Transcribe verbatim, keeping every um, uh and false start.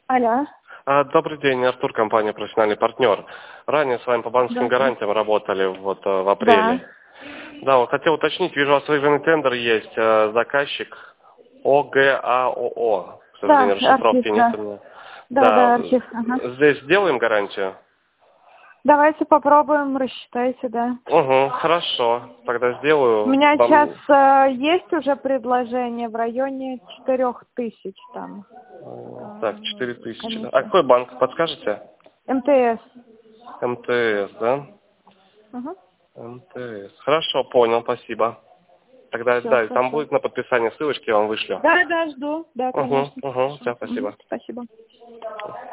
Алло. А, Добрый день, Артур, компания «Профессиональный партнер». Ранее с вами по банковским Здравствуйте. гарантиям работали вот, э, в Да. апреле. Да, вот хотел уточнить, вижу, у вас выигранный тендер есть, э, заказчик ОГАОО. К Да, сожалению, расшифровки архив, не да. понял. Да, Да, да, архив. Ага. здесь сделаем гарантию? Давайте попробуем, рассчитайте, да. Угу, хорошо, тогда У сделаю меня сейчас вам... э, есть уже предложение в районе четырех тысяч там. э, Так, четыре э, тысячи. А комиссия. какой банк, подскажете? МТС. МТС, да? Угу. МТС. Хорошо, понял, спасибо. Тогда, Все, да, там хорошо. будет на подписание ссылочки, я вам вышлю. Да, да, жду. Да, Угу, конечно. угу, Хорошо. все, Мгм. спасибо. Спасибо.